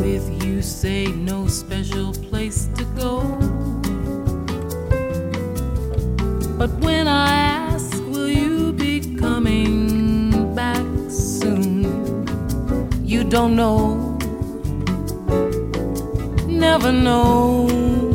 with you say no special place to go. But when I ask, will you be coming back soon? You don't know, never know.